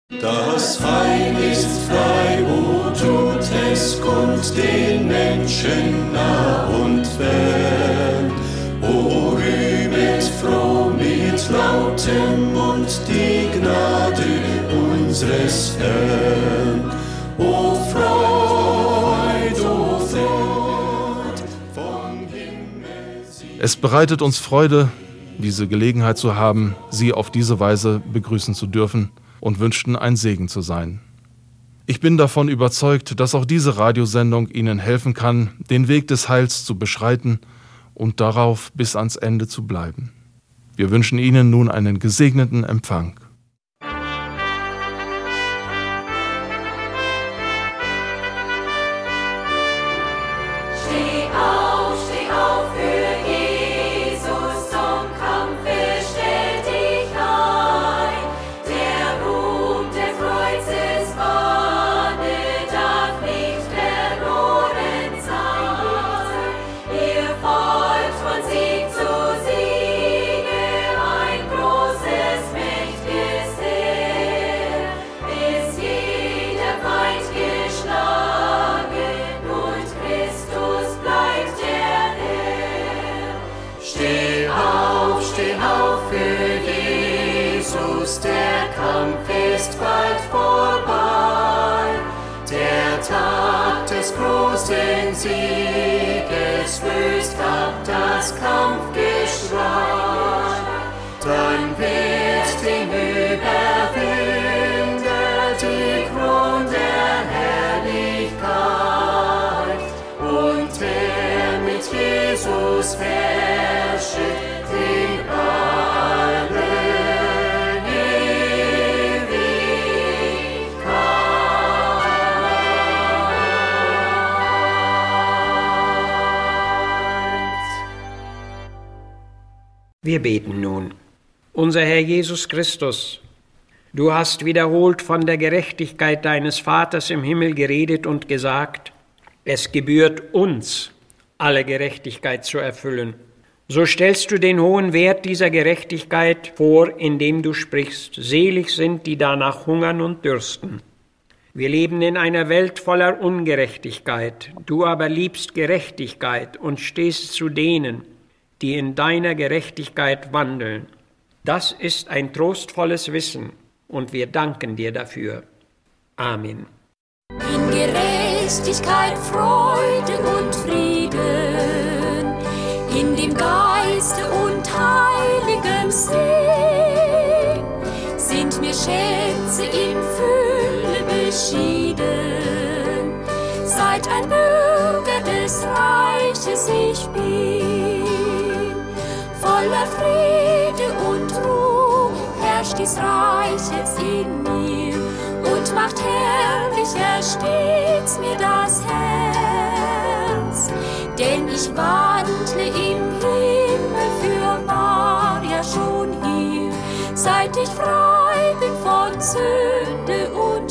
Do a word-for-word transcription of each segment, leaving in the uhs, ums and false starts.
Das Heil ist frei, o tut es kund den Menschen nah und fern. O rühmet froh mit lautem Mund die Gnade unseres Herrn. O Freud, o Freud, vom Himmel sie. Es bereitet uns Freude, diese Gelegenheit zu haben, Sie auf diese Weise begrüßen zu dürfen und wünschten, ein Segen zu sein. Ich bin davon überzeugt, dass auch diese Radiosendung Ihnen helfen kann, den Weg des Heils zu beschreiten und darauf bis ans Ende zu bleiben. Wir wünschen Ihnen nun einen gesegneten Empfang. Der Kampf ist bald vorbei, der Tag des großen Sieges löst ab das Kampfgeschrei. Dann wird dem Überwinder die Krone der Herrlichkeit und der mit Jesus herrscht in allen. Wir beten nun. Unser Herr Jesus Christus, du hast wiederholt von der Gerechtigkeit deines Vaters im Himmel geredet und gesagt, es gebührt uns, alle Gerechtigkeit zu erfüllen. So stellst du den hohen Wert dieser Gerechtigkeit vor, indem du sprichst, selig sind, die danach hungern und dürsten. Wir leben in einer Welt voller Ungerechtigkeit, du aber liebst Gerechtigkeit und stehst zu denen, die in deiner Gerechtigkeit wandeln. Das ist ein trostvolles Wissen und wir danken dir dafür. Amen. In Gerechtigkeit, Freude und Frieden, in dem Geiste und heiligem Sinn, sind mir Schätze in Fülle beschieden, seit ein Bürger des Reiches ich bin. Voller Friede und Ruhe herrscht dies Reich jetzt in mir und macht herrlicher stets mir das Herz. Denn ich wandle im Himmel für wahr ja schon hier, seit ich frei bin von Sünde und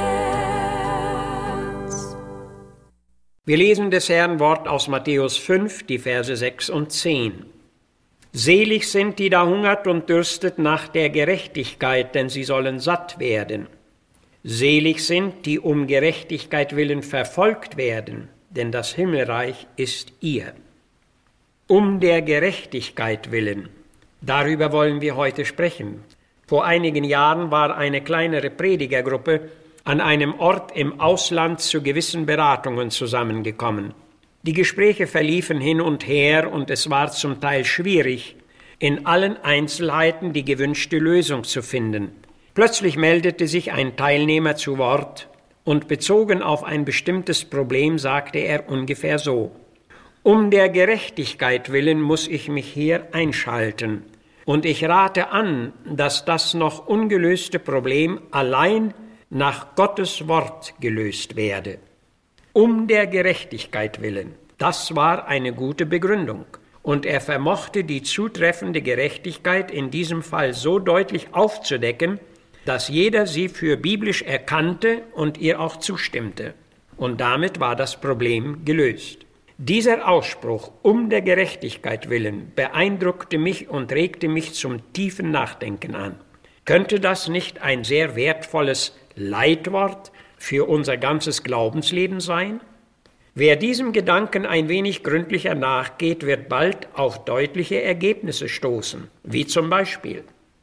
Schmerz. Wir lesen des Herrn Wort aus Matthäus fünf, die Verse sechs und zehn. Selig sind, die da hungert und dürstet nach der Gerechtigkeit, denn sie sollen satt werden. Selig sind, die um Gerechtigkeit willen verfolgt werden, denn das Himmelreich ist ihr. Um der Gerechtigkeit willen, darüber wollen wir heute sprechen. Vor einigen Jahren war eine kleinere Predigergruppe an einem Ort im Ausland zu gewissen Beratungen zusammengekommen. Die Gespräche verliefen hin und her und es war zum Teil schwierig, in allen Einzelheiten die gewünschte Lösung zu finden. Plötzlich meldete sich ein Teilnehmer zu Wort und bezogen auf ein bestimmtes Problem sagte er ungefähr so: Um der Gerechtigkeit willen muss ich mich hier einschalten und ich rate an, dass das noch ungelöste Problem allein nach Gottes Wort gelöst werde. Um der Gerechtigkeit willen. Das war eine gute Begründung. Und er vermochte die zutreffende Gerechtigkeit in diesem Fall so deutlich aufzudecken, dass jeder sie für biblisch erkannte und ihr auch zustimmte. Und damit war das Problem gelöst. Dieser Ausspruch, um der Gerechtigkeit willen, beeindruckte mich und regte mich zum tiefen Nachdenken an. Könnte das nicht ein sehr wertvolles Leitwort für unser ganzes Glaubensleben sein? Wer diesem Gedanken ein wenig gründlicher nachgeht, wird bald auf deutliche Ergebnisse stoßen, wie zum Beispiel: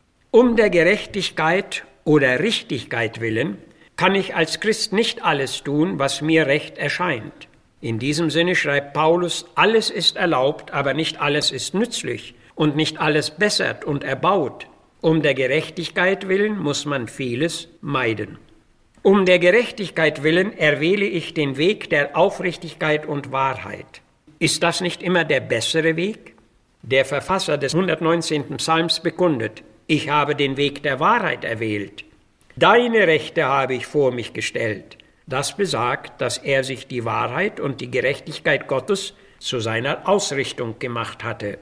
Um der Gerechtigkeit oder Richtigkeit willen kann ich als Christ nicht alles tun, was mir recht erscheint. In diesem Sinne schreibt Paulus: Alles ist erlaubt, aber nicht alles ist nützlich und nicht alles bessert und erbaut. Um der Gerechtigkeit willen muss man vieles meiden. Um der Gerechtigkeit willen erwähle ich den Weg der Aufrichtigkeit und Wahrheit. Ist das nicht immer der bessere Weg? Der Verfasser des hundertneunzehnten Psalms bekundet: Ich habe den Weg der Wahrheit erwählt. Deine Rechte habe ich vor mich gestellt. Das besagt, dass er sich die Wahrheit und die Gerechtigkeit Gottes zu seiner Ausrichtung gemacht hatte.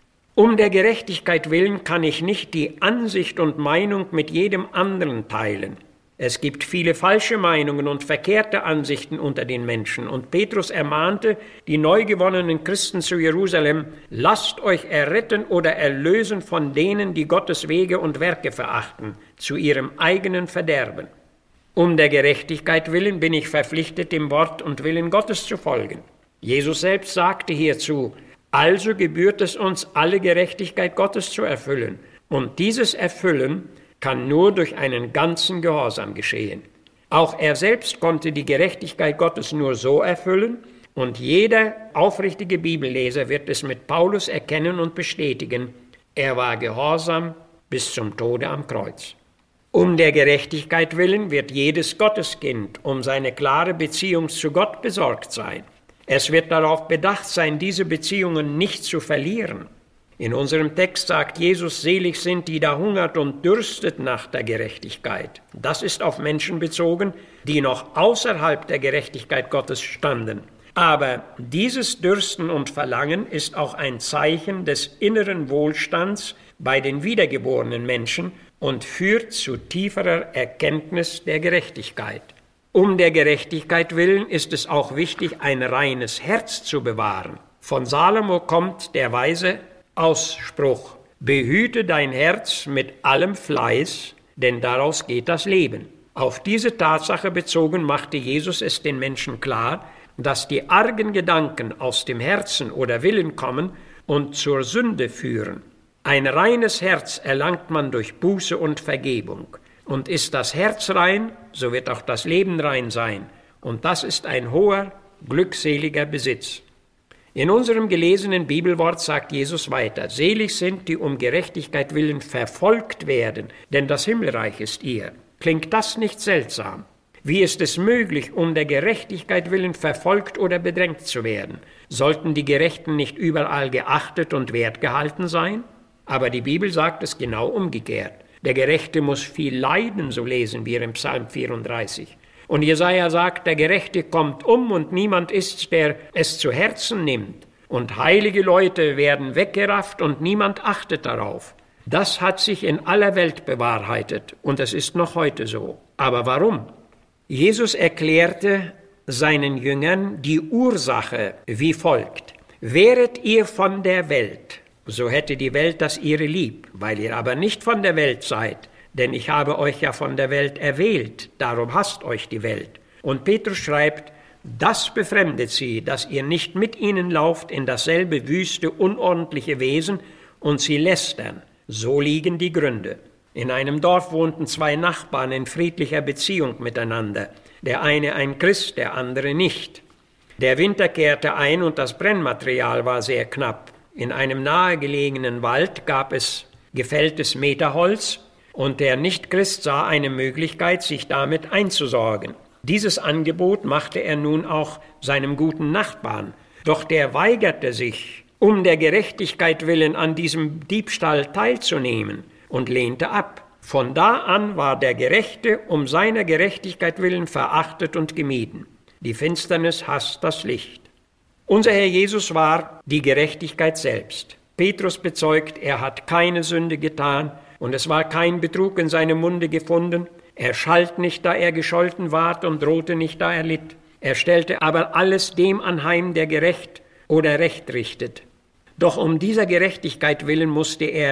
Um der Gerechtigkeit willen kann ich nicht die Ansicht und Meinung mit jedem anderen teilen. Es gibt viele falsche Meinungen und verkehrte Ansichten unter den Menschen. Und Petrus ermahnte die neu gewonnenen Christen zu Jerusalem: Lasst euch erretten oder erlösen von denen, die Gottes Wege und Werke verachten, zu ihrem eigenen Verderben. Um der Gerechtigkeit willen bin ich verpflichtet, dem Wort und Willen Gottes zu folgen. Jesus selbst sagte hierzu: Also gebührt es uns, alle Gerechtigkeit Gottes zu erfüllen. Und dieses Erfüllen kann nur durch einen ganzen Gehorsam geschehen. Auch er selbst konnte die Gerechtigkeit Gottes nur so erfüllen, und jeder aufrichtige Bibelleser wird es mit Paulus erkennen und bestätigen: Er war gehorsam bis zum Tode am Kreuz. Um der Gerechtigkeit willen wird jedes Gotteskind um seine klare Beziehung zu Gott besorgt sein. Es wird darauf bedacht sein, diese Beziehungen nicht zu verlieren. In unserem Text sagt Jesus: Selig sind, die da hungert und dürstet nach der Gerechtigkeit. Das ist auf Menschen bezogen, die noch außerhalb der Gerechtigkeit Gottes standen. Aber dieses Dürsten und Verlangen ist auch ein Zeichen des inneren Wohlstands bei den wiedergeborenen Menschen und führt zu tieferer Erkenntnis der Gerechtigkeit. Um der Gerechtigkeit willen ist es auch wichtig, ein reines Herz zu bewahren. Von Salomo kommt der weise Ausspruch: Behüte dein Herz mit allem Fleiß, denn daraus geht das Leben. Auf diese Tatsache bezogen machte Jesus es den Menschen klar, dass die argen Gedanken aus dem Herzen oder Willen kommen und zur Sünde führen. Ein reines Herz erlangt man durch Buße und Vergebung. Und ist das Herz rein, so wird auch das Leben rein sein. Und das ist ein hoher, glückseliger Besitz. In unserem gelesenen Bibelwort sagt Jesus weiter: Selig sind, die um Gerechtigkeit willen verfolgt werden, denn das Himmelreich ist ihr. Klingt das nicht seltsam? Wie ist es möglich, um der Gerechtigkeit willen verfolgt oder bedrängt zu werden? Sollten die Gerechten nicht überall geachtet und wertgehalten sein? Aber die Bibel sagt es genau umgekehrt. Der Gerechte muss viel leiden, so lesen wir im Psalm vierunddreißig. Und Jesaja sagt: Der Gerechte kommt um und niemand ist, der es zu Herzen nimmt. Und heilige Leute werden weggerafft und niemand achtet darauf. Das hat sich in aller Welt bewahrheitet und es ist noch heute so. Aber warum? Jesus erklärte seinen Jüngern die Ursache wie folgt: Wäret ihr von der Welt, so hätte die Welt das ihre lieb, weil ihr aber nicht von der Welt seid, denn ich habe euch ja von der Welt erwählt, darum hasst euch die Welt. Und Petrus schreibt: Das befremdet sie, dass ihr nicht mit ihnen lauft in dasselbe wüste, unordentliche Wesen und sie lästern. So liegen die Gründe. In einem Dorf wohnten zwei Nachbarn in friedlicher Beziehung miteinander. Der eine ein Christ, der andere nicht. Der Winter kehrte ein und das Brennmaterial war sehr knapp. In einem nahegelegenen Wald gab es gefälltes Meterholz und der Nichtchrist sah eine Möglichkeit, sich damit einzusorgen. Dieses Angebot machte er nun auch seinem guten Nachbarn. Doch der weigerte sich, um der Gerechtigkeit willen an diesem Diebstahl teilzunehmen und lehnte ab. Von da an war der Gerechte um seiner Gerechtigkeit willen verachtet und gemieden. Die Finsternis hasst das Licht. Unser Herr Jesus war die Gerechtigkeit selbst. Petrus bezeugt, er hat keine Sünde getan und es war kein Betrug in seinem Munde gefunden. Er schalt nicht, da er gescholten ward, und drohte nicht, da er litt. Er stellte aber alles dem anheim, der gerecht oder recht richtet. Doch um dieser Gerechtigkeit willen musste er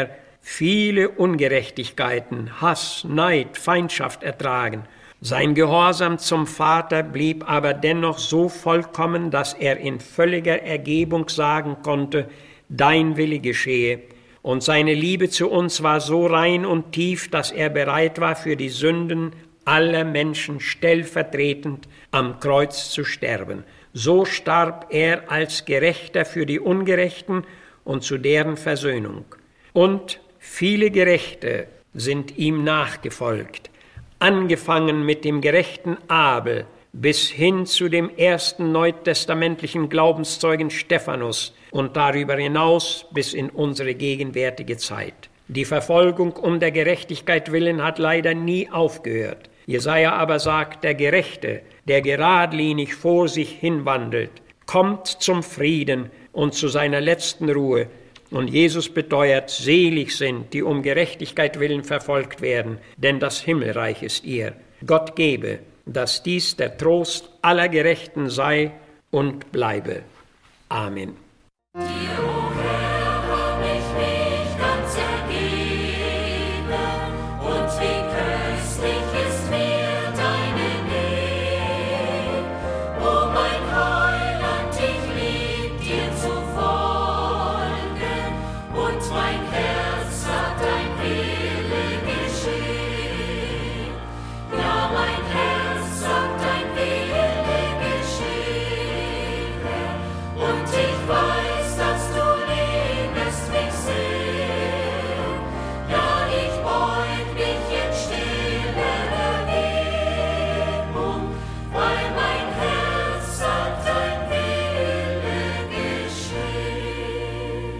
viele Ungerechtigkeiten, Hass, Neid, Feindschaft ertragen. Sein Gehorsam zum Vater blieb aber dennoch so vollkommen, dass er in völliger Ergebung sagen konnte, dein Wille geschehe. Und seine Liebe zu uns war so rein und tief, dass er bereit war, für die Sünden aller Menschen stellvertretend am Kreuz zu sterben. So starb er als Gerechter für die Ungerechten und zu deren Versöhnung. Und viele Gerechte sind ihm nachgefolgt, angefangen mit dem gerechten Abel bis hin zu dem ersten neutestamentlichen Glaubenszeugen Stephanus und darüber hinaus bis in unsere gegenwärtige Zeit. Die Verfolgung um der Gerechtigkeit willen hat leider nie aufgehört. Jesaja aber sagt, der Gerechte, der geradlinig vor sich hinwandelt, kommt zum Frieden und zu seiner letzten Ruhe. Und Jesus beteuert, selig sind, die um Gerechtigkeit willen verfolgt werden, denn das Himmelreich ist ihr. Gott gebe, dass dies der Trost aller Gerechten sei und bleibe. Amen. Dir, o Herr, hab ich mich ganz ergeben, und wie köstlich ist mir deine Nähe. O mein Heiland, ich lieb dir zu folgen, und mein Herz hat dein Wille geschehen. Ja, mein Herz sagt dein Wille geschehen, und ich weiß, dass du liebest mich sehr. Ja, ich beug mich in stiller Ergebung, weil mein Herz sagt dein Wille geschehen.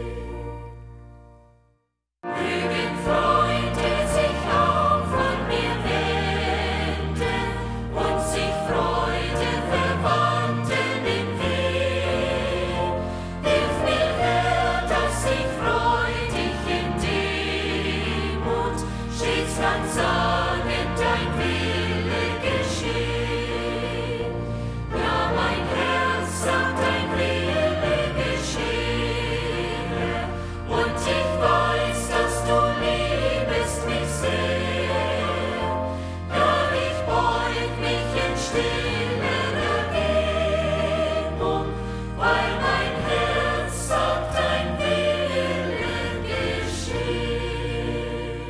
Mögen Freunde sich auch von mir wenden und sich Freude verwandeln im Weg. Hilf mir, Herr, dass ich freudig in Demut stets kann sagen, dein Wille geschehen. Ja, mein Herz sagt, dein Wille geschehen, und ich weiß, dass du liebest mich sehr. Ja, ich beug mich in stiller Ergebung, weil mein Herz sagt, dein Wille geschehen.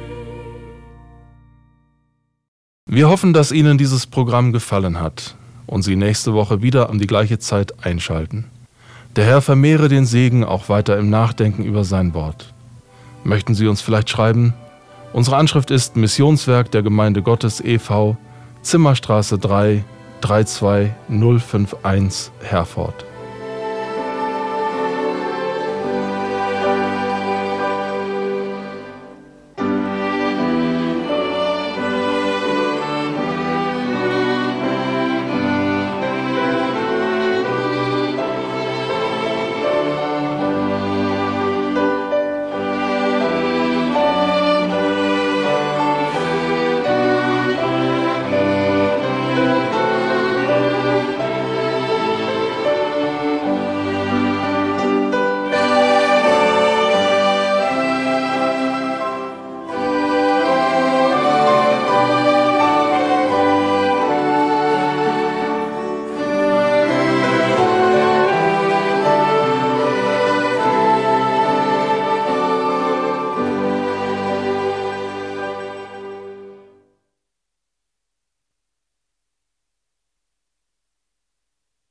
Wir hoffen, dass Ihnen dieses Programm gefallen hat und Sie nächste Woche wieder um die gleiche Zeit einschalten. Der Herr vermehre den Segen auch weiter im Nachdenken über sein Wort. Möchten Sie uns vielleicht schreiben? Unsere Anschrift ist Missionswerk der Gemeinde Gottes e V, Zimmerstraße drei, drei zwei null fünf eins, Herford.